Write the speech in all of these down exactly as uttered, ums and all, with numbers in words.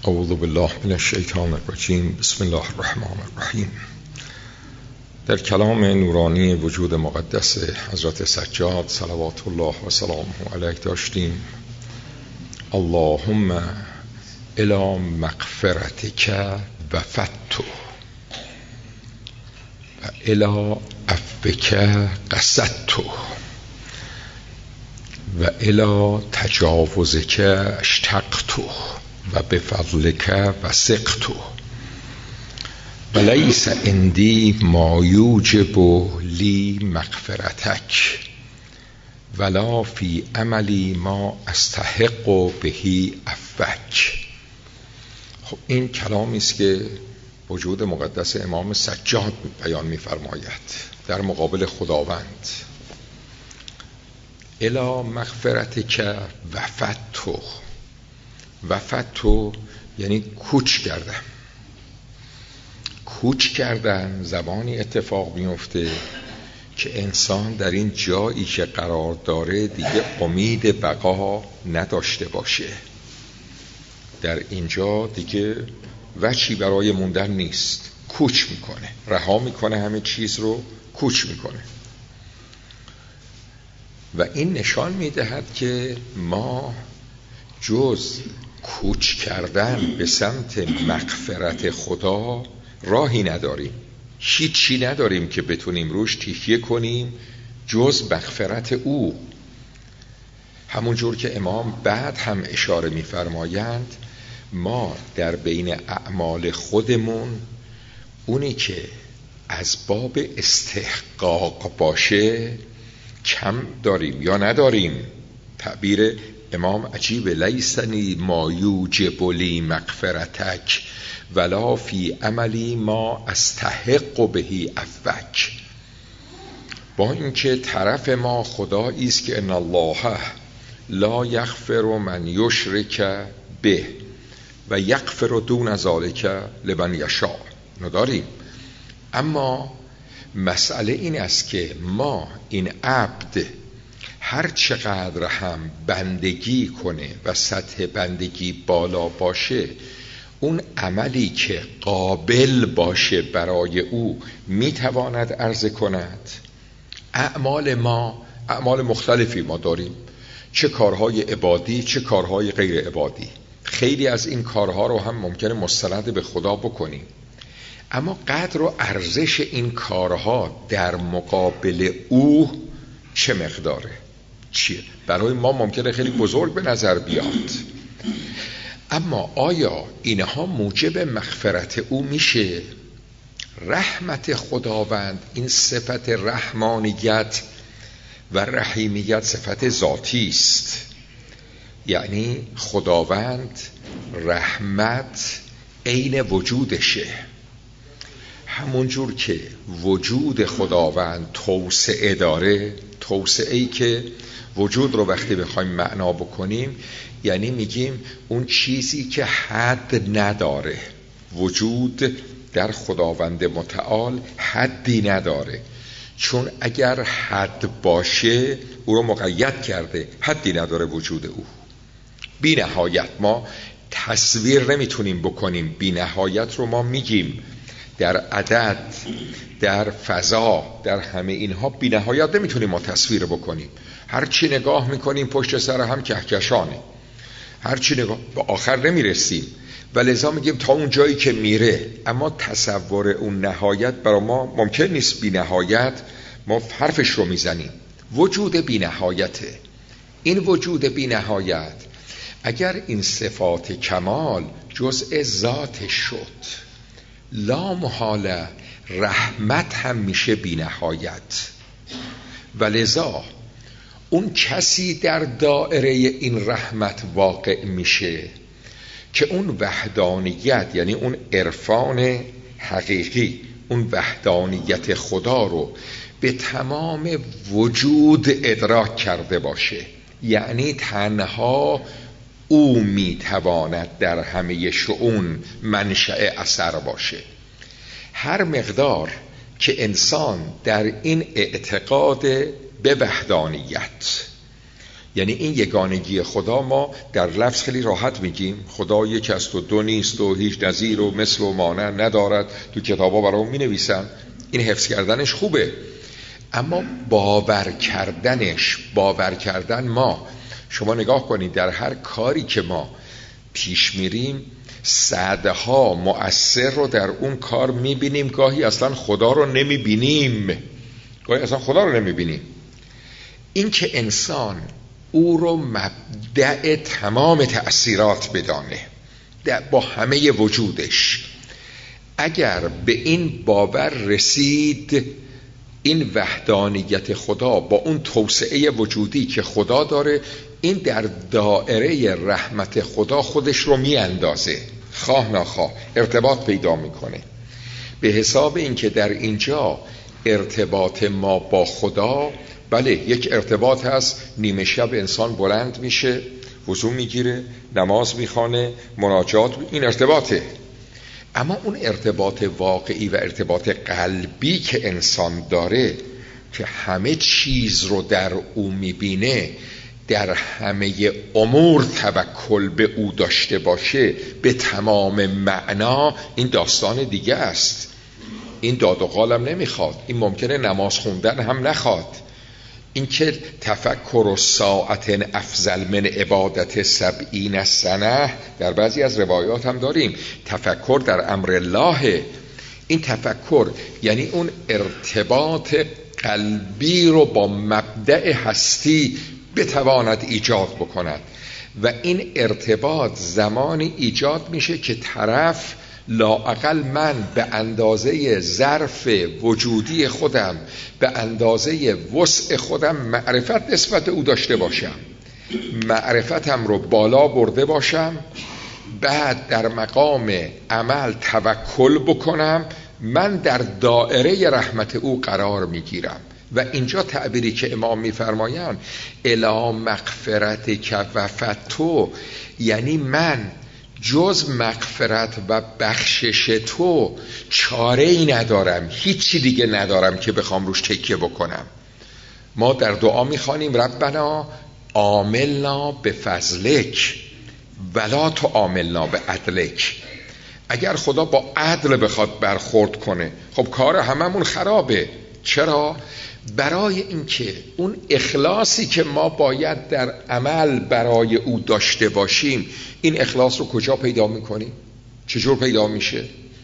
اعوذ بالله من الشیطان الرجیم. بسم الله الرحمن الرحیم. در کلام نورانی وجود مقدس حضرت سجاد صلوات الله و سلامه علیه داشتیم: اللهم الی مغفرتک وفدت و الی عفوک قصدت و الی تجاوزک اشتقت و بفضلک وثقت و لیس عندی ما یوجب لی مغفرتک ولا فی عملی ما استحق بهی عفوک. خب این کلامی است که وجود مقدس امام سجاد بیان می‌فرماید در مقابل خداوند. الی مغفرتک وفدت. وفدت یعنی کوچ کردم. کوچ کردن زمانی اتفاق میفته که انسان در این جایی که قرار داره دیگه امید بقا نداشته باشه. در اینجا دیگه وجهی برای موندن نیست. کوچ میکنه، رها میکنه، همه چیز رو کوچ میکنه. و این نشان میدهد که ما جز کوچ کردن به سمت مغفرت خدا راهی نداریم. هیچی نداریم که بتونیم روش تکیه کنیم جز مغفرت او. همون جور که امام بعد هم اشاره می‌فرمایند ما در بین اعمال خودمون اونی که از باب استحقاق باشه کم داریم یا نداریم. تعبیر امام عجیب: لیسنی ما یوجب لی مغفرتک ولا فی عملی ما استحق بهی عفوک. با اینکه طرف ما خدایی است که ان الله لا یغفر من یشرک به و یغفر دون ذلک لمن یشاء، نداریم. اما مسئله این است که ما این عبد هر چقدر هم بندگی کنه و سطح بندگی بالا باشه، اون عملی که قابل باشه برای او میتواند عرضه کند. اعمال ما اعمال مختلفی ما داریم، چه کارهای عبادی چه کارهای غیر عبادی. خیلی از این کارها رو هم ممکنه مستند به خدا بکنیم، اما قدر و ارزش این کارها در مقابل او چه مقداره، چیه؟ برای ما ممکنه خیلی بزرگ به نظر بیاد، اما آیا اینها موجب مغفرت او میشه؟ رحمت خداوند، این صفت رحمانیت و رحیمیت صفت ذاتی است. یعنی خداوند رحمت عین وجودشه. همون جور که وجود خداوند توسعه داره، توسعه‌ای که وجود رو وقتی بخوایم معنا بکنیم یعنی میگیم اون چیزی که حد نداره. وجود در خداوند متعال حدی نداره، چون اگر حد باشه او رو مقید کرده. حدی نداره وجود او، بی نهایت. ما تصویر نمیتونیم بکنیم. بی نهایت رو ما میگیم در عدد، در فضا، در همه اینها بی نهایت نمیتونیم ما تصویر بکنیم. هر چی نگاه میکنیم پشت سر هم کهکشانه، هر چی نگاه به آخر نمیرسیم و لذا میگیم تا اون جایی که میره. اما تصور اون نهایت برای ما ممکن نیست. بی نهایت ما حرفش رو میزنیم. وجود بی نهایته. این وجود بی نهایت اگر این صفات کمال جزء ذاتش شد، لا محاله رحمت هم میشه بی نهایت. و لذا اون کسی در دائره این رحمت واقع میشه که اون وحدانیت، یعنی اون عرفان حقیقی، اون وحدانیت خدا رو به تمام وجود ادراک کرده باشه. یعنی تنها او میتواند در همه شؤون منشأ اثر باشه. هر مقدار که انسان در این اعتقاد به وحدانیت یعنی این یگانگی خدا ما در لفظ خیلی راحت میگیم، خدا یک است و دو نیست و هیچ نظیر و مثل و مانع ندارد، تو کتابا برامون مینویسن. این حفظ کردنش خوبه، اما باور کردنش، باور کردن ما، شما نگاه کنید در هر کاری که ما پیش میریم صدها مؤثر رو در اون کار میبینیم، گاهی اصلا خدا رو نمیبینیم، گاهی اصلا خدا رو نمیبینیم. این که انسان او رو مبدأ تمام تأثیرات بدانه با همه وجودش، اگر به این باور رسید، این وحدانیت خدا با اون توسعه وجودی که خدا داره، این در دائره رحمت خدا خودش رو میاندازه، خواه ناخواه ارتباط پیدا میکنه. به حساب این که در اینجا ارتباط ما با خدا، بله یک ارتباط هست، نیمه شب انسان بلند میشه، وضو میگیره، نماز میخوانه، مناجات، این ارتباطه. اما اون ارتباط واقعی و ارتباط قلبی که انسان داره که همه چیز رو در او میبینه، در همه امور توکل به او داشته باشه به تمام معنا، این داستان دیگه است. این داد و قالم نمیخواد، این ممکنه نماز خوندن هم نخواد. این که تفکر و ساعت افضل من عبادت سبعین سنه، در بعضی از روایات هم داریم تفکر در امر الله. این تفکر یعنی اون ارتباط قلبی رو با مبدأ هستی بتواند ایجاد بکند و این ارتباط زمانی ایجاد میشه که طرف لااقل من به اندازه ظرف وجودی خودم، به اندازه وسع خودم معرفت نسبت او داشته باشم، معرفتم رو بالا برده باشم، بعد در مقام عمل توکل بکنم، من در دائره رحمت او قرار میگیرم. و اینجا تعبیری که امام میفرمایند الی مغفرت که وفتو، یعنی من جز مغفرت و بخشش تو چاره ای ندارم، هیچی دیگه ندارم که بخوام روش تکیه بکنم. ما در دعا میخوانیم ربنا عاملنا به فضلک ولا تو عاملنا به عدلک. اگر خدا با عدل بخواد برخورد کنه، خب کار هممون خرابه. چرا؟ برای اینکه اون اخلاصی که ما باید در عمل برای او داشته باشیم، این اخلاص رو کجا پیدا میکنیم؟ چجور پیدا میشه؟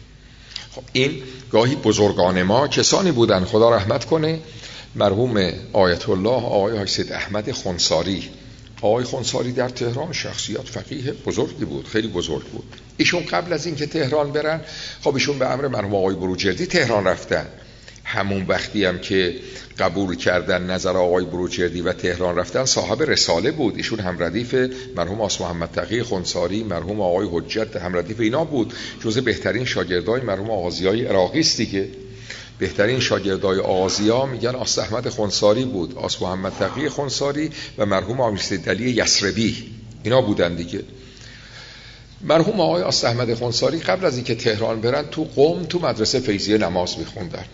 خب این گاهی بزرگان ما کسانی بودن، خدا رحمت کنه، مرحوم آیت الله آقای حاج سید احمد خنثاری. آقای خنثاری در تهران شخصیت فقیه بزرگی بود، خیلی بزرگ بود. ایشون قبل از اینکه تهران برن، خب ایشون به امر مرحوم آقای بروجردی تهران رفتن. همون وقتی هم که قبول کردن نظر آقای بروجردی و تهران رفتن، صاحب رساله بود. ایشون هم ردیف مرحوم آس محمد تقی خنثاری، مرحوم آقای حجت هم ردیف اینا بود. جزء بهترین شاگردای مرحوم آغازیای عراقی است دیگه. بهترین شاگردای آغازیا میگن آس احمد خنثاری بود، آس محمد تقی خنثاری و مرحوم آمیرسید علی یسربی، اینا بودن دیگه. مرحوم آقای آس احمد خنثاری قبل از اینکه تهران برن تو قم تو مدرسه فیضیه نماز میخوندن.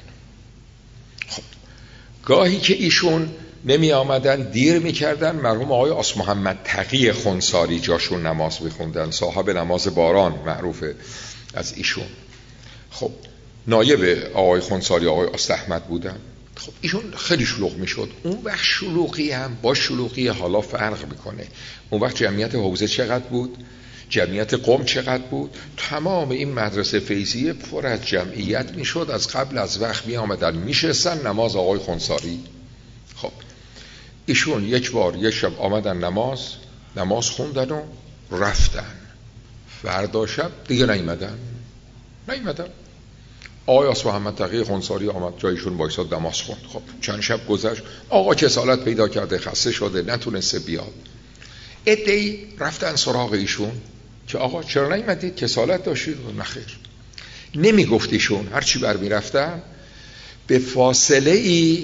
خب گاهی که ایشون نمی آمدن دیر میکردن، مرحوم آقای آس محمد تقی خنثاری جاشون نماز میخوندن، صاحب نماز باران معروفه از ایشون. خب نایب آقای خنثاری آقای آس احمد بودن. خب ایشون خیلی شلوغ میشد. اون وقت شلوغی هم با شلوغی حالا فرق میکنه. اون وقت جمعیت حوزه چقدر بود؟ جمعیت قم چقدر بود؟ تمام این مدرسه فیضیه پر از جمعیت میشد. از قبل از وقت می آمدن میشستن نماز آقای خنثاری. خب ایشون یک بار یک شب آمدن نماز نماز خوندن و رفتن. فردا شب دیگه نیومدن نیومدن آقای آس محمد تقی خنثاری آمد جایشون وایساد نماز خوند. خب چند شب گذشت، آقا کسالت پیدا کرده، خسته شده، نتونسته بیاد. عده‌ای رفتن سراغ ایشون که آقا چرا نیومدید، کسالت داشتید؟ نخیر. نمی گفت ایشون. هر چی برمی رفتن به فاصله ای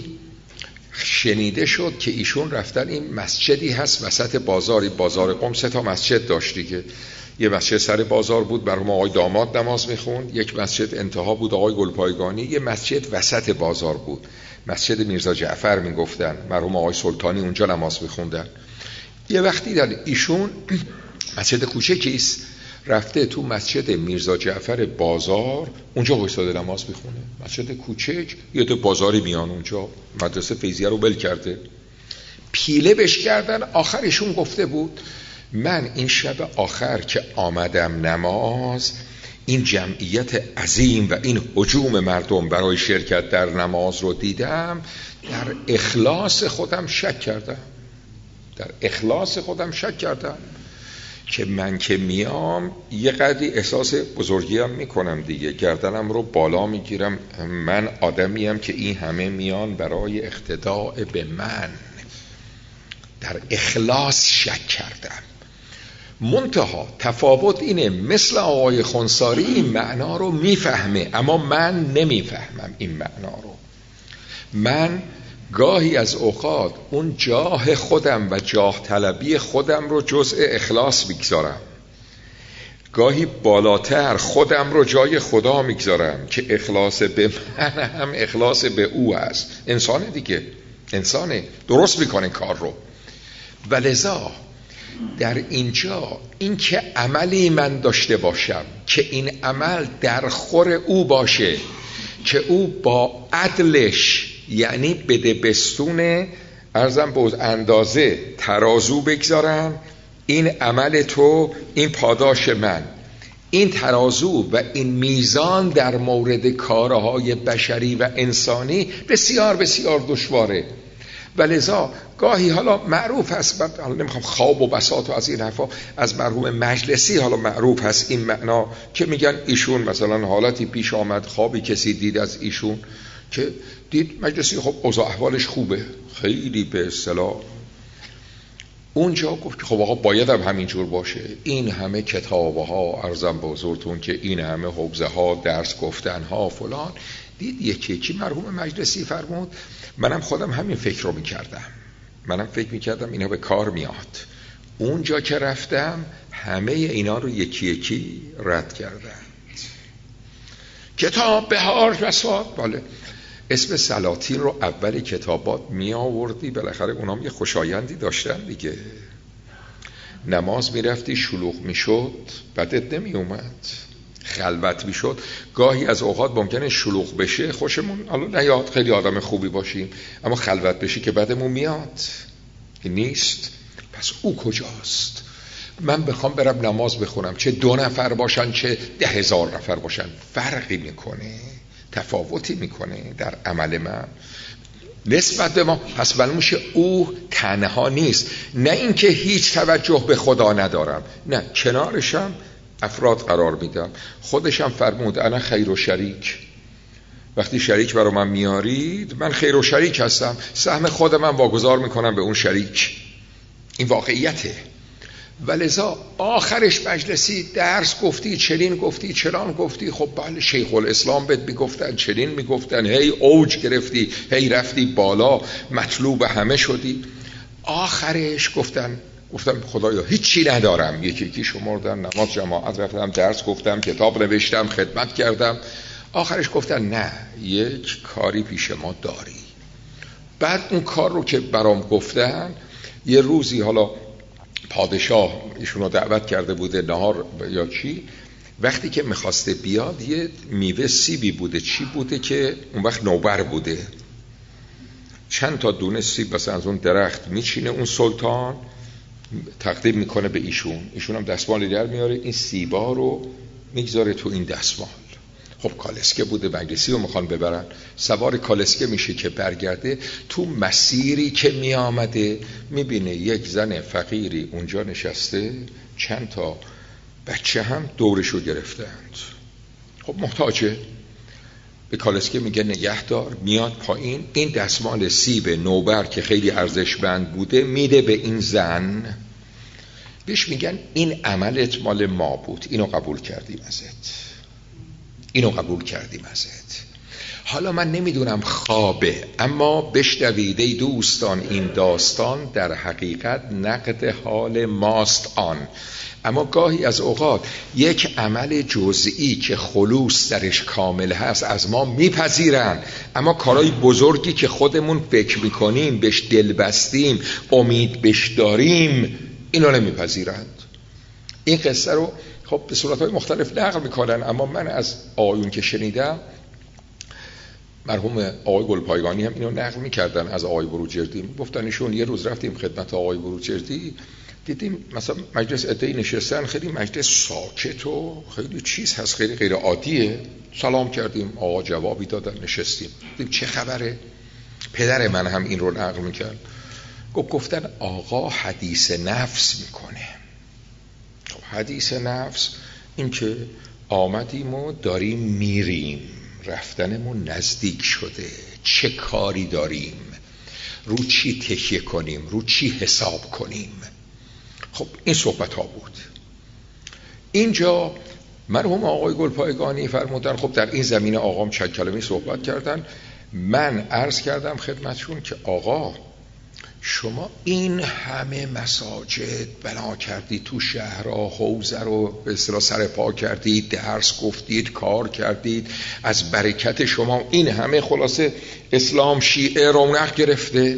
شنیده شد که ایشون رفتن این مسجدی هست وسط بازاری، بازار قم سه تا مسجد داشتی که یه مسجد سر بازار بود مرحوم آقای داماد نماز میخوند، یک مسجد انتها بود آقای گلپایگانی، یه مسجد وسط بازار بود مسجد میرزا جعفر میگفتن، مرحوم آقای سلطانی اونجا نماز میخوندن. یه وقتی در ایشون مسجد کوچکیست، رفته تو مسجد میرزا جعفر بازار، اونجا وایساده نماز میخونه. مسجد کوچک، یه تو بازاری میان اونجا، مدرسه فیضیه رو بل کرده، پیله بش کردن. آخرشون گفته بود من این شب آخر که آمدم نماز، این جمعیت عظیم و این هجوم مردم برای شرکت در نماز رو دیدم، در اخلاص خودم شک کردم در اخلاص خودم شک کردم که من که میام یه قدری احساس بزرگی هم میکنم دیگه، گردنم رو بالا میگیرم، من آدمیم که این همه میان برای اقتداء به من. در اخلاص شک کردم. منتها تفاوت اینه، مثل آقای خنثاری این معنا رو میفهمه، اما من نمیفهمم این معنا رو. من گاهی از اوقات اون جاه خودم و جاه طلبی خودم رو جزء اخلاص میگذارم، گاهی بالاتر خودم رو جای خدا میگذارم که اخلاص به من هم اخلاص به او است. انسان دیگه، انسانه، درست میکنه کار رو. ولذا در اینجا این که عملی من داشته باشم که این عمل در خور او باشه، که او با عدلش، یعنی بده بستون ارزم به اندازه ترازو بگذارن، این عمل تو، این پاداش من. این ترازو و این میزان در مورد کارهای بشری و انسانی بسیار بسیار دشواره. ولذا گاهی حالا معروف هست، حالا نمیخوام خواب و بساط و از این حرفا، از مرحوم مجلسی حالا معروف هست این معنا که میگن ایشون مثلا حالتی پیش آمد، خوابی کسی دید از ایشون که دید مجلسی خب اوضاع احوالش خوبه، خیلی به اصطلاح اونجا گفت خب آقا باید هم همینجور باشه، این همه کتابه ها ارزم به حضورتون که این همه حوزه ها، درس گفتن ها فلان. دید یکی یکی مرحوم مجلسی فرمود منم خودم همین فکر رو میکردم، منم فکر میکردم اینا به کار میاد. اونجا که رفتم همه اینا رو یکی یکی رد کردن. کتاب بهار بساط، بله اسم سلاطین رو اول کتابات می آوردی، بالاخره اونام یه خوشایندی داشتن دیگه. نماز می رفتی شلوغ می شد بدت نمی اومد، خلوت می شد. گاهی از اوقات ممکنه شلوغ بشه خوشمون الان نیاد، خیلی آدم خوبی باشیم، اما خلوت بشی که بدمون میاد نیست. پس او کجاست؟ من بخوام برم نماز بخونم، چه دو نفر باشن چه ده هزار نفر باشن، فرقی میکنه؟ تفاوتی میکنه در عمل من نسبت به ما؟ پس معلوم میشه او تنها نیست. نه اینکه هیچ توجه به خدا ندارم، نه، کنارشم افراد قرار میدم. خودشم فرمود انا خیر و شریک، وقتی شریک برای من میارید من خیر و شریک هستم، سهم خود من واگذار میکنم به اون شریک. این واقعیته. ولذا آخرش مجلسی درس گفتی، چنین گفتی، چنان گفتی، خب بله شیخ الاسلام بهت میگفتن، چنین میگفتن، هی اوج گرفتی، هی رفتی بالا، مطلوب همه شدی. آخرش گفتن گفتم خدایا هیچی ندارم، یکی یکی شمردن، نماز جماعت رفتم، درس گفتم، کتاب نوشتم، خدمت کردم. آخرش گفتن نه، یک کاری پیش ما داری. بعد اون کار رو که برام گفتن، یه روزی حالا پادشاه ایشونو دعوت کرده بوده نهار یا چی، وقتی که میخواسته بیاد یه میوه سیبی بوده، چی بوده که اون وقت نوبر بوده، چند تا دونه سیب مثلا از اون درخت میچینه اون سلطان، تقدیم میکنه به ایشون، ایشون هم دستمالی در میاره، این سیبا رو میگذاره تو این دستمال. خب کالسکه بوده، مجلسی رو میخوان ببرن، سوار کالسکه میشه که برگرده، تو مسیری که میامده میبینه یک زن فقیری اونجا نشسته، چند تا بچه هم دورشو گرفتند. خب محتاجه، به کالسکه میگه نگهدار. میاد پایین، این دستمال سیب نوبر که خیلی ارزشمند بوده میده به این زن، بهش میگن این عملت مال ما بود، اینو قبول کردیم ازت، اینو قبول کردیم ازت. حالا من نمیدونم خوابه، اما بشنوید ای دوستان این داستان در حقیقت نقد حال ماست آن. اما گاهی از اوقات یک عمل جزئی که خلوص درش کامل هست از ما میپذیرن، اما کارهای بزرگی که خودمون فکر میکنیم بهش دل بستیم امید بهش داریم اینو نمیپذیرند. این قصه رو خب به صورتهای مختلف نقل میکنن، اما من از آیون که شنیدم، مرحوم آقای گلپایگانی هم اینو نقل میکردن از آقای بروجردی، گفتن ایشون یه روز رفتیم خدمت آقای بروجردی، دیدیم مثلا مجلس عده‌ای نشستن، خیلی مجلس ساکت و خیلی چیز هست، خیلی غیر عادیه. سلام کردیم، آقا جوابی دادن، نشستیم، دیدیم چه خبره. پدر من هم این رو نقل میکرد، گفت گفتن آقا حدیث نفس میکنه. حدیث نفس این که آمدیم و داریم میریم، رفتنمون نزدیک شده، چه کاری داریم، رو چی تکیه کنیم، رو چی حساب کنیم. خب این صحبت ها بود. اینجا مرحوم آقای گلپایگانی فرمودن خب در این زمینه آقام چند کلمه صحبت کردن. من عرض کردم خدمتشون که آقا شما این همه مساجد بنا کردید تو شهرها، حوزه رو به اصطلاح سر پا کردید، درس گفتید، کار کردید، از برکت شما این همه خلاصه اسلام شیعه رونق گرفته.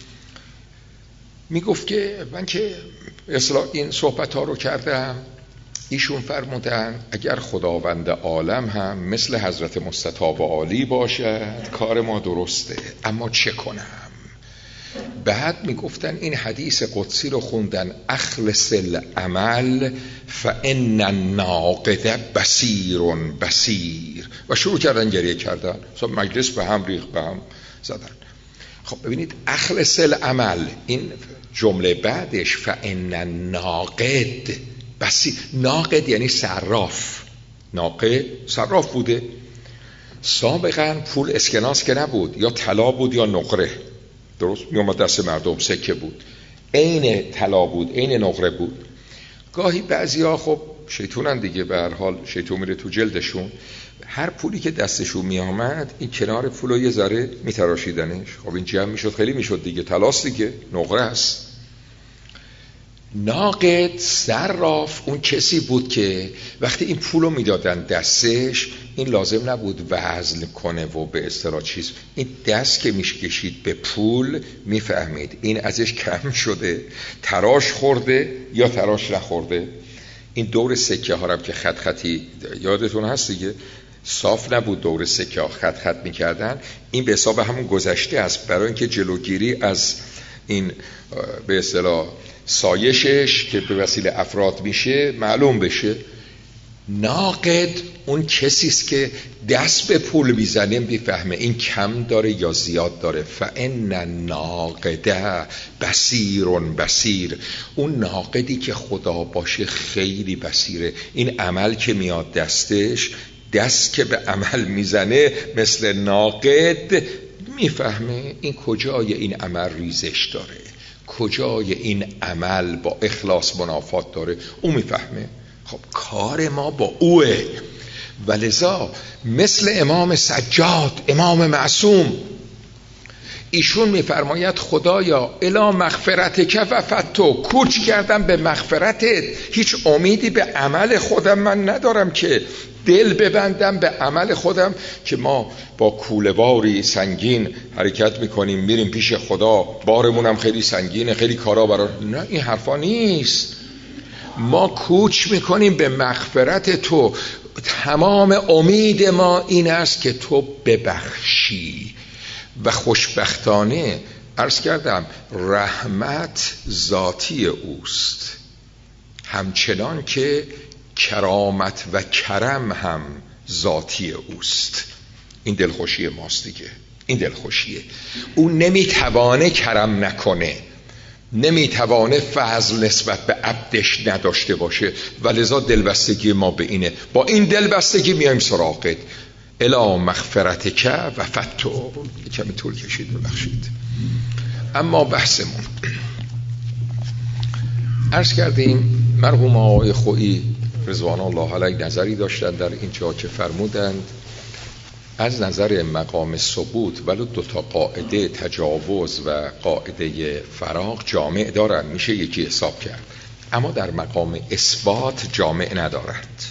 میگفت که من که اصلا این صحبت ها رو کردم، ایشون فرمودن اگر خداوند عالم هم مثل حضرت مستطاب عالی باشد کار ما درسته، اما چه کنم؟ بعد میگفتن این حدیث قدسی رو خوندن، اخلص العمل فان الناقد بصیر بصیر، و شروع کردن گریه کردن، مثلا مجلس به هم ریخت، به هم زدن. خب ببینید اخلص العمل، این جمله بعدش فان الناقد بصیر، ناقد یعنی صراف، ناقد صراف بوده. سابقا پول اسکناس که نبود، یا طلا بود یا نقره، درست می اومد دست مردم، سکه بود، عین طلا بود، عین نقره بود. گاهی بعضیا خب شیطونن دیگه، به هر حال شیطون میره تو جلدشون، هر پولی که دستشون می آمد این کنار پولو یه ذره می تراشیدنش. خب این جمع میشد، خیلی میشد دیگه، طلاست دیگه، نقره است. ناقد صراف اون کسی بود که وقتی این پولو میدادن دستش، این لازم نبود وزن کنه و به اصطلاح چیز، این دست که میشکشید به پول میفهمید این ازش کم شده، تراش خورده یا تراش نخورده. این دور سکه ها هم که خط خطی یادتون هست دیگه، صاف نبود، دور سکه ها خط خط میکردن، این به حساب همون گذشته است، برای اینکه جلوگیری از این به اصطلاح سایشش که به وسیله افراد میشه معلوم بشه. ناقد اون کسیست که دست به پول میزنه میفهمه این کم داره یا زیاد داره. فان الناقد بصیر بصیر، اون ناقدی که خدا باشه خیلی بصیره. این عمل که میاد دستش، دست که به عمل میزنه مثل ناقد میفهمه این کجای این عمل ریزش داره، کجای این عمل با اخلاص منافات داره، او میفهمه. خب کار ما با اوه. ولذا مثل امام سجاد، امام معصوم، ایشون میفرماید خدایا الی مغفرتک و فتو، کوچ کردم به مغفرتت، هیچ امیدی به عمل خودم من ندارم که دل ببندم به عمل خودم که ما با کوله‌باری سنگین حرکت میکنیم میریم پیش خدا، بارمونم خیلی سنگینه، خیلی کارا برای، نه این حرفا نیست. ما کوچ میکنیم به مغفرت تو، تمام امید ما این است که تو ببخشی. و خوشبختانه عرض کردم رحمت ذاتی اوست، همچنان که کرامت و کرم هم ذاتی اوست. این دلخوشی ماست دیگه، این دلخوشیه. او نمیتوانه کرم نکنه، نمیتوانه فضل نسبت به عبدش نداشته باشه، ولذا دلبستگی ما به اینه. با این دلبستگی میایم سراغت. الا مغفرتک و فتو. کمی طول کشید، ببخشید. اما بحثمون عرض کردیم مرحوم آقای خویی رضوان الله علیه نظری داشتن در این جا که فرمودند از نظر مقام ثبوت ولو دو تا قاعده تجاوز و قاعده فراغ جامع دارن، میشه یکی حساب کرد. اما در مقام اثبات جامع ندارد.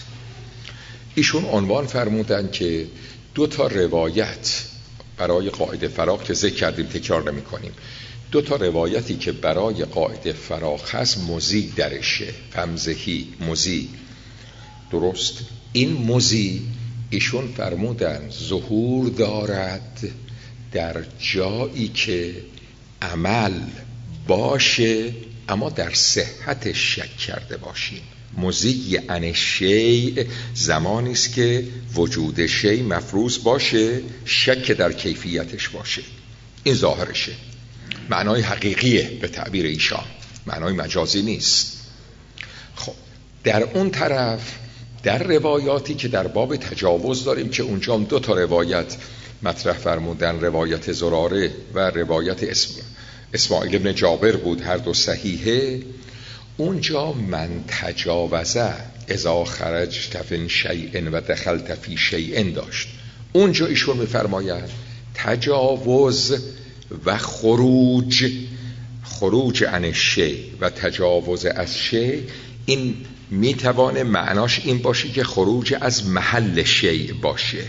ایشون عنوان فرمودن که دو تا روایت برای قاعده فراغ که ذکر کردیم، تکرار نمی کنیم، دو تا روایتی که برای قاعده فراغ هست مزی درشه، فمزهی مزی. درست؟ این مزی ایشون فرمودن ظهور دارد در جایی که عمل باشه اما در صحتش شک کرده باشیم. مزی عن شیء زمانی است که وجود شیء مفروض باشه، شک در کیفیتش باشه. این ظاهرشه، معنای حقیقیه به تعبیر ایشان، معنای مجازی نیست. خب در اون طرف در روایاتی که در باب تجاوز داریم که اونجا هم دو تا روایت مطرح فرمودن، روایت زراره و روایت اسم اسماعیل ابن جابر بود، هر دو صحیحه. اونجا من تجاوزه اذا خرجت من شیء و دخلت فی شیء داشت. اونجا ایشون میفرماید تجاوز و خروج، خروج عن شیء و تجاوز از شیء، این میتوانه معناش این باشه که خروج از محل شیء باشه،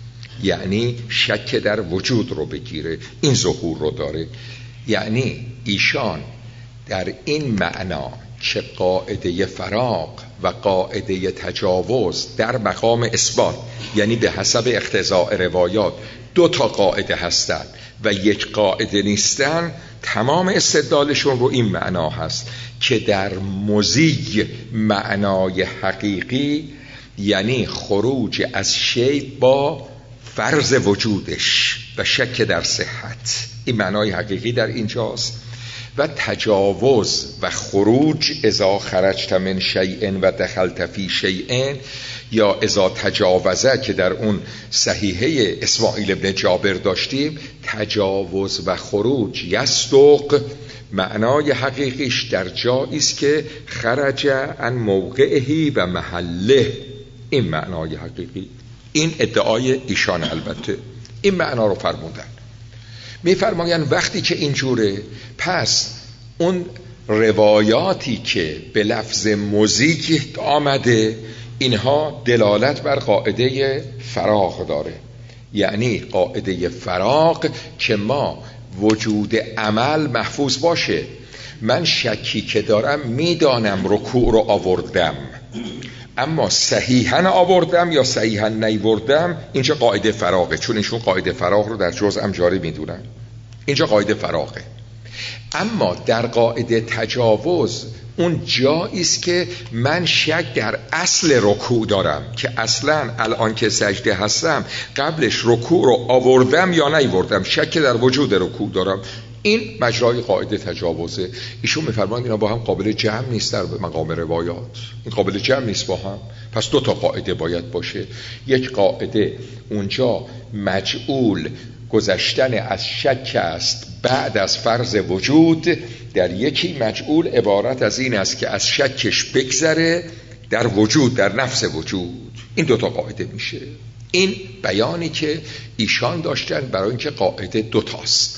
یعنی شک در وجود رو بگیره، این ظهور رو داره. یعنی ایشان در این معنا که قاعده فراغ و قاعده تجاوز در مقام اثبات، یعنی به حسب اقتضاء روایات دو تا قاعده هستند و یک قاعده نیستن، تمام استدلالشون رو این معنا هست که در مزی معنای حقیقی یعنی خروج از شیء با فرض وجودش و شک در صحت، این معنای حقیقی در اینجاست. و تجاوز و خروج اذا خرجت من شیء و دخلت فی شیء، یا اذا تجاوزه که در اون صحیحه اسماعیل ابن جابر داشتیم، تجاوز و خروج یصدق معنای حقیقیش در جایی است که خرج عن موقعه و محله، این معنای حقیقی، این ادعای ایشان. البته این معنا رو فرمودن، میفرمایند وقتی که اینجوره پس اون روایاتی که به لفظ مزیک آمده اینها دلالت بر قاعده فراغ داره، یعنی قاعده فراغ که ما وجود عمل محفوظ باشه. من شکی که دارم میدانم رکوع رو آوردم، اما صحیحاً آوردم یا صحیحاً نیوردم، اینجا قاعده فراغه، چون ایشون قاعده فراغ رو در جزء جاری میدونن، اینجا قاعده فراغه. اما در قاعده تجاوز اون جایی است که من شک در اصل رکوع دارم که اصلاً الان که سجده هستم قبلش رکوع رو آوردم یا نیوردم، شک در وجود رکوع دارم، این مجرای قاعده تجاوزه. ایشون میفرمایند اینا با هم قابل جمع نیست در مقام روایات، این قابل جمع نیست با هم. پس دو تا قاعده باید باشه، یک قاعده اونجا مجعول گذشتن از شک است بعد از فرض وجود، در یکی مجعول عبارت از این است که از شکش بگذره در وجود، در نفس وجود. این دو تا قاعده میشه. این بیانی که ایشان داشتن برای اینکه قاعده دو تاست.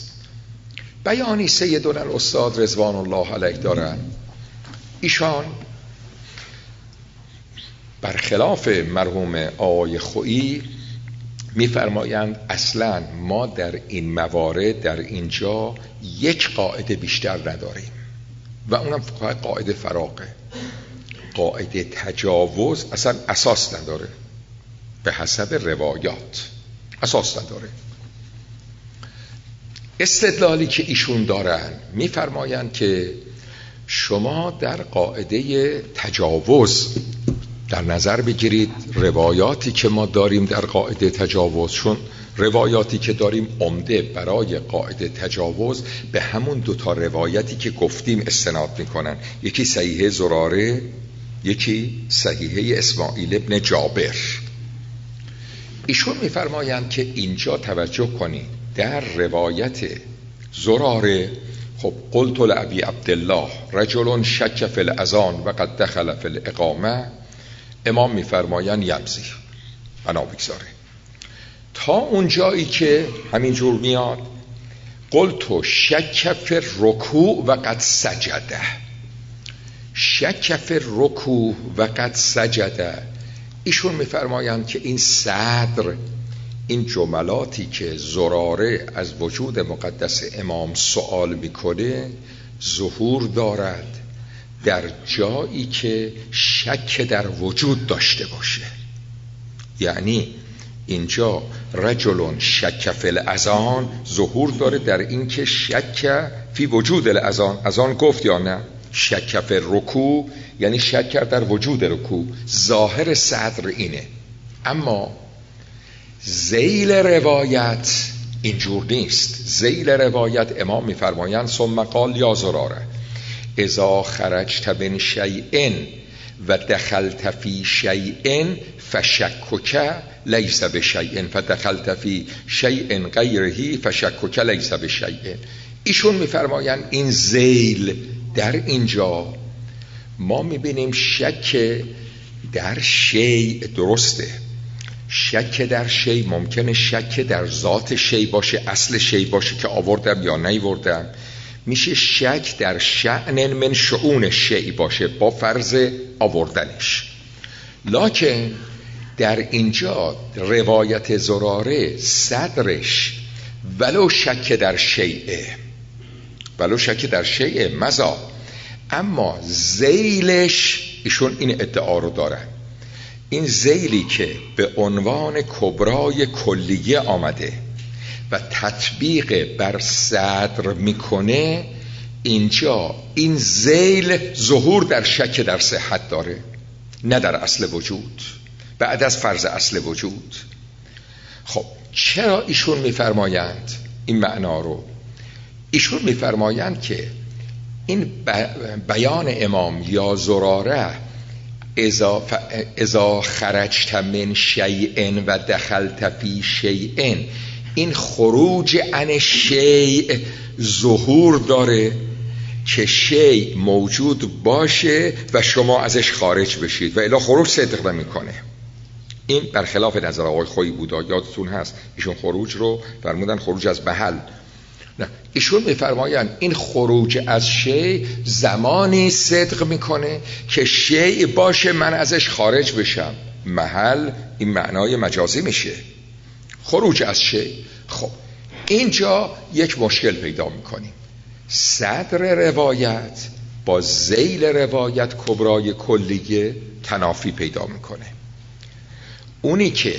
بیانی سیدنا الاستاد رضوان الله علیه دارن. ایشان برخلاف مرحوم آقای خویی میفرمایند اصلا ما در این موارد در اینجا یک قاعده بیشتر نداریم و اونم فقط قاعده فراغه. قاعده تجاوز اصلا اساس نداره، به حسب روایات اساس نداره. استدلالی که ایشون دارن میفرمایند که شما در قاعده تجاوز در نظر بگیرید روایاتی که ما داریم در قاعده تجاوز، چون روایاتی که داریم عمده برای قاعده تجاوز به همون دوتا روایتی که گفتیم استناد میکنن، یکی صحیحه زراره، یکی صحیحه اسماعیل ابن جابر. ایشون میفرمایند که اینجا توجه کنید در روایت زراره، خب قلت لابی عبدالله رجل شک فی الاذان و قد دخل فی الاقامه، امام میفرمایند یمزی بنا بگذاره تا اون جایی که همینجور میاد قلت شک فی رکوع و قد سجده، شک فی الرکوع و قد سجد. ایشون میفرمایند که این صدر، این جملاتی که زراره از وجود مقدس امام سوال میکنه ظهور دارد در جایی که شک در وجود داشته باشه. یعنی اینجا رجل شک فی الاذان ظهور داره در این که شک فی وجود الاذان. اذان گفت یا نه؟ شک فی الرکوع یعنی شک کرد در وجود رکوع. ظاهر صدر اینه، اما ذیل روایت اینجور نیست. ذیل روایت امام میفرمایند ثم قال یا زراره اذا خرجت من شیء و دخلت فی شیء فشکک لیس بشیء فدخلت فی شیء غیره فشکک لیس بشیء. ایشون میفرمایند این ذیل در اینجا ما میبینیم شک در شیء درسته. شک در شیء ممکنه شک در ذات شیء باشه، اصل شیء باشه که آوردم یا نیاوردم. میشه شک در شأن من شؤون شیء باشه با فرض آوردنش. لکن در اینجا روایت زراره صدرش ولو شک در شیء، ولو شک در شیء مزا، اما ذیلش ایشون این ادعا رو دارن. این ذیلی که به عنوان کبرای کلیه آمده و تطبیق بر صدر میکنه، اینجا این ذیل ظهور در شک در صحت داره، نه در اصل وجود، بعد از فرض اصل وجود. خب چرا ایشون میفرمایند این معنا رو؟ ایشون میفرمایند که این بیان امام یا زراره اذا, اذا خرجت من شیء و دخلت فی شیء، این خروج عن شیء ظهور داره که شیء موجود باشه و شما ازش خارج بشید و الا خروج صدق نمیکنه. این برخلاف نظر آقای خویی بودا، یادتون هست ایشون خروج رو فرمودن خروج از محل. نه، ایشون میفرمایند این خروج از شیء زمانی صدق میکنه که شیء باشه من ازش خارج بشم. محل این معنای مجازی میشه، خروج از شیء. خب اینجا یک مشکل پیدا میکنیم. صدر روایت با ذیل روایت کبرای کلیه تنافی پیدا میکنه. اونی که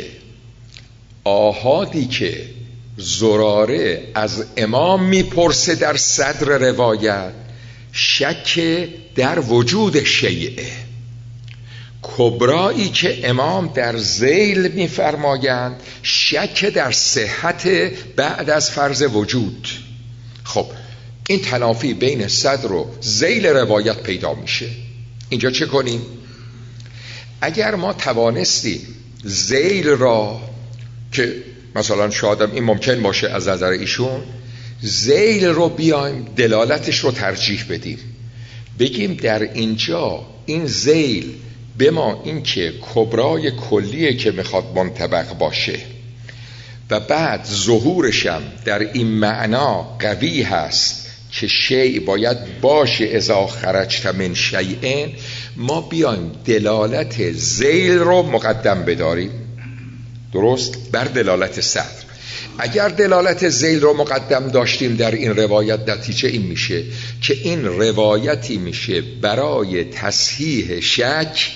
آحادی که زراره از امام میپرسه در صدر روایت شک در وجود شیعه، کبرایی که امام در ذیل میفرمایند شک در صحت بعد از فرض وجود. خب این تنافی بین صدر و ذیل روایت پیدا میشه. اینجا چه کنیم؟ اگر ما توانستیم ذیل را که مثلا شاید این ممکن باشه از نظر ایشون، ذیل رو بیایم دلالتش رو ترجیح بدیم، بگیم در اینجا این ذیل به ما این که کبرای کلیه که میخواد منطبق باشه و بعد ظهورشم در این معنا قوی هست که شیء باید باشه اذا خرجت من شیء، ما بیایم دلالت ذیل رو مقدم بداریم درست بر دلالت صدر. اگر دلالت ذیل رو مقدم داشتیم در این روایت، نتیجه این میشه که این روایتی میشه برای تصحیح شک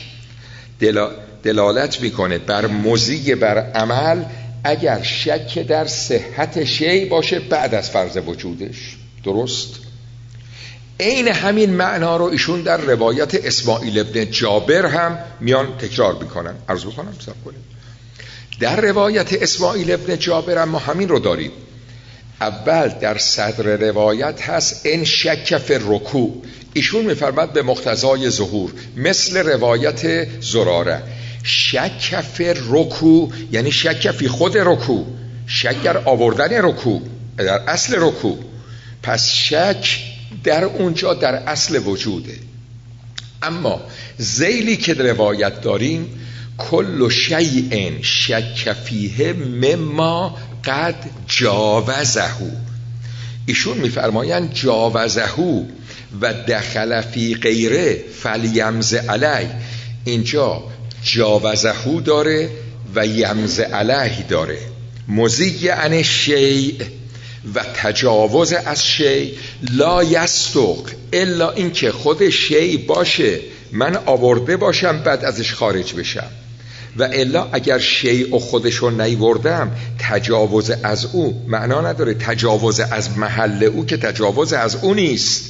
دلالت میکنه بر مضی بر عمل اگر شک در صحت شیء باشه بعد از فرض وجودش. درست؟ این همین معنا رو ایشون در روایت اسماعیل ابن جابر هم میان تکرار میکنن. عرض بکنم صبر کنیم. در روایت اسماعیل ابن جابر ما همین رو داریم. اول در صدر روایت هست ان شک فی الرکوع، ایشون میفرماد به مقتضای ظهور، مثل روایت زراره. شک فی الرکوع یعنی شک فی خود رکوع، شک در آوردن رکوع، در اصل رکوع. پس شک در اونجا در اصل وجوده. اما ذیلی که روایت داریم کل شیء شک فیه مما قد جاوزه، ایشون میفرمایند جاوزه و دخل فی غیره فلیمز علی. اینجا جاوزهو داره و یمز علیه داره. مزی عن شیء و تجاوز از شیء لا یستق الا این که خود شیء باشه من آورده باشم بعد ازش خارج بشم، و الا اگر شیء خودشو نیوردم تجاوز از او معنا نداره. تجاوز از محل او که تجاوز از او نیست.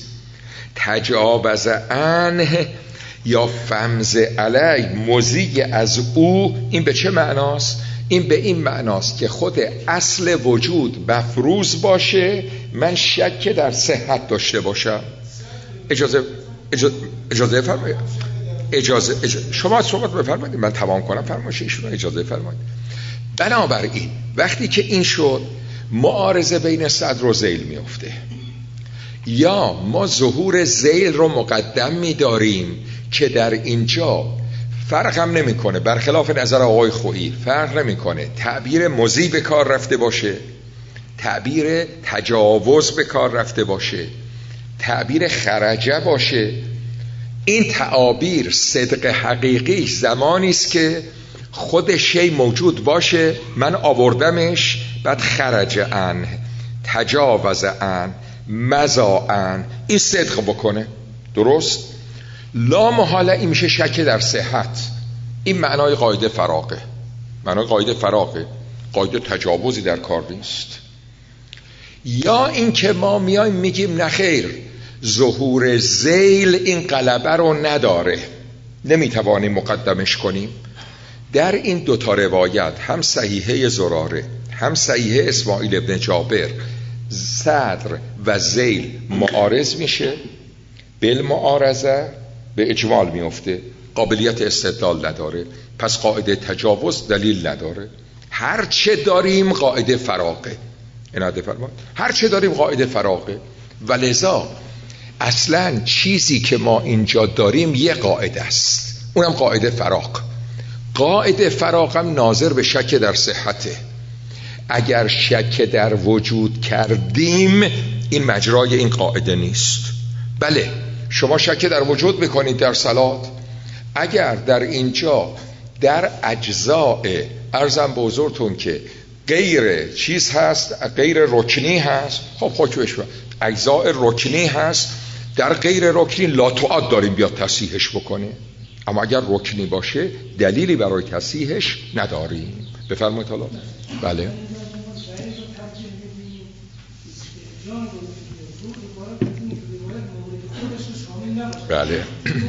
تجاوز عنه یا فمز علی مزی از او، این به چه معناست؟ این به این معناست که خود اصل وجود مفروض باشه من شک در صحت داشته باشم. اجازه اجازه, اجازه فرمایید اجازه, اجازه شما صحبت بفرمایید من تمام کنم فرمایش ایشون اجازه فرمایید. بنابراین وقتی که این شد معارضه بین صدر و ذیل میفته، یا ما ظهور ذیل رو مقدم می‌داریم که در اینجا فرق هم نمی کنه، برخلاف نظر آقای خویی فرق نمی کنه تعبیر مزی به کار رفته باشه، تعبیر تجاوز به کار رفته باشه، تعبیر خرجه باشه. این تعابیر صدق حقیقی زمانی است که خود شی موجود باشه من آوردمش بعد خرج عن تجاوز عن مزا عن این صدق بکنه. درست؟ لا محاله این میشه شک در صحت. این معنای قاعده فراقه، معنای قاعده فراقه، قاعده تجاوزی در کار نیست. یا این که ما میایم میگیم نخیر ظهور ذیل این غلبه رو نداره نمیتوانیم مقدمش کنیم. در این دوتا روایت هم صحیحه زراره هم صحیحه اسماعیل ابن جابر صدر و ذیل معارض میشه، بالمعارضه به اجمال میفته، قابلیت استدلال نداره، پس قاعده تجاوز دلیل نداره. هر چه داریم قاعده فراقه. اناده فرمان هر چه داریم قاعده فراقه. ولذا اصلا چیزی که ما اینجا داریم یه قاعده است، اونم قاعده فراق. قاعده فراق هم ناظر به شک در صحته. اگر شک در وجود کردیم این مجرای این قاعده نیست. بله شما شک در وجود میکنید در صلات، اگر در اینجا در اجزاء ارزم به حضورتون که غیر چیز هست، غیر رکنی هست، خب حکمش اجزاء رکنی هست، در غیر رکنی لا تعد داریم بیاد تصحیحش بکنه، اما اگر رکنی باشه دلیلی برای تصحیحش نداریم. بفرمایید حالا. بله بله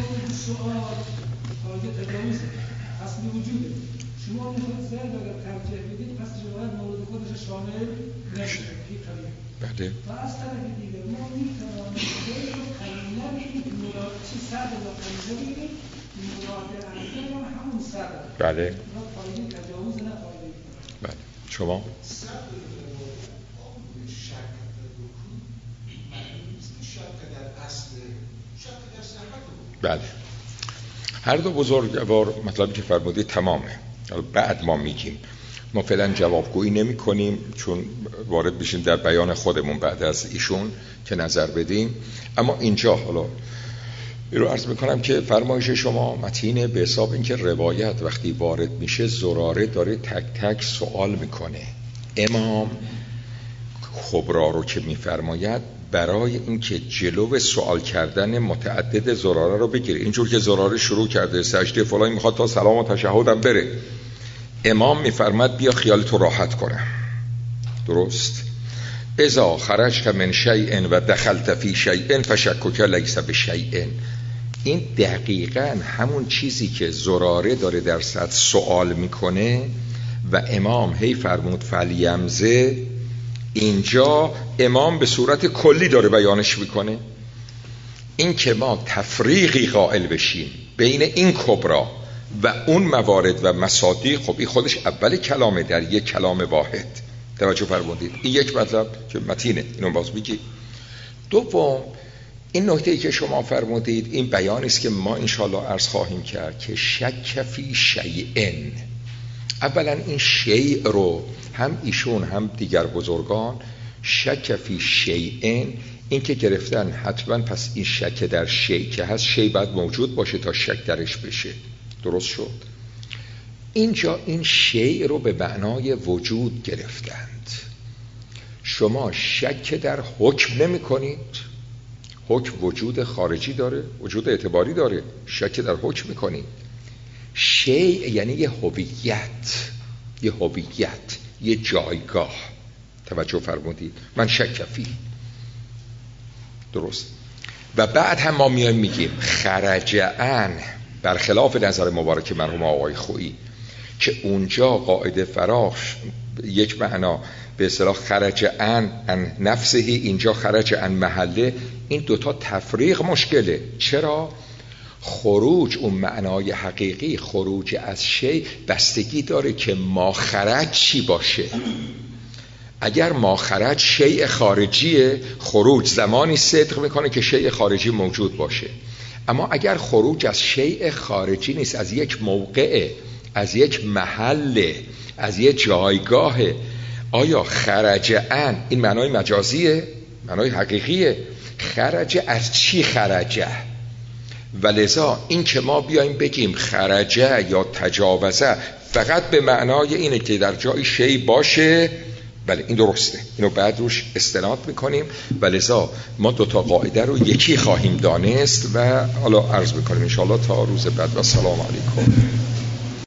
شما میخواید زرد اگر ترجیح بدید پس روایت مورد خودش شامل نشه. بله و از طرف دیگه ما میتوانیم غیر رو قرینه بگیم که مراد چی صدر و قرینه بگیم مراد قرینه هم همون صدر. بله ما فایده تجاوز نه فایده. بله شما صدر شک در رکوع معنی نیست که شک در اصل، شک در صحت. بله هر دو بزرگوار مطلبی که فرمودید تمامه. بعد ما میگیم ما فعلا جوابگویی نمی کنیم چون وارد بشیم در بیان خودمون بعد از ایشون که نظر بدیم. اما اینجا حالا این رو عرض میکنم که فرمایش شما متینه به حساب اینکه روایت وقتی وارد میشه زراره داره تک تک سوال میکنه. امام کبرا رو که میفرماید برای اینکه جلو سوال کردن متعدد زراره رو بگیره، اینجور که زراره شروع کرده سجده فلان میخواد تا سلام و تشهدم بره، امام میفرماد بیا خیالتو راحت کنم. درست؟ اذا خرجت من شیء و دخلت فی شیء فشکک لیس بشیء. این دقیقاً همون چیزی که زراره داره در صد سوال میکنه و امام هی فرمود فلیمزه، اینجا امام به صورت کلی داره بیانش میکنه. این که ما تفریقی قائل بشیم بین این کبرا و اون موارد و مصادیق، خب این خودش اول کلامه در یک کلام واحد. توجه فرمودید؟ این یک مطلب که متینه، اینو باز میگی. دوم این نکته ای که شما فرمودید این بیانی است که ما انشالله عرض خواهیم کرد که شک فی شیئن. اولا این شیء رو هم ایشون هم دیگر بزرگان شک فی شیئن، این که گرفتن حتما پس این شک در شیء که هست، شیء باید موجود باشه تا شک درش بشه. درست شد؟ اینجا این شیء رو به معنای وجود گرفتند. شما شک در حکم نمی کنید. حکم وجود خارجی داره، وجود اعتباری داره، شک در حکم می کنید. شیء یعنی یه هویت، یه هویت، یه جایگاه. توجه فرمودید؟ من شک فی. درست. و بعد هم ما میایم میگیم خرج عن، برخلاف نظر مبارک مرحوم آقای خویی که اونجا قاعده فراخ یک معنا به اصطلاح خرج عن عن نفسه، اینجا خرج عن محله. این دوتا تفریق مشکله. چرا؟ خروج اون معنای حقیقی، خروج از شی، بستگی داره که ما خرج چی باشه. اگر ما خرج شیء خارجیه، خروج زمانی صدق میکنه که شیء خارجی موجود باشه. اما اگر خروج از شیء خارجی نیست، از یک موقع، از یک محل، از یک جایگاه، آیا خرج عن این معنای مجازیه؟ معنای حقیقیه. خرج از چی خرجه؟ ولذا این که ما بیایم بگیم خرجه یا تجاوزه فقط به معنای اینه که در جای شی باشه، بله این درسته، اینو بعد روش استناد میکنیم. ولذا ما دوتا قاعده رو یکی خواهیم دانست و حالا عرض میکنیم انشاءالله تا روز بعد. و سلام علیکم.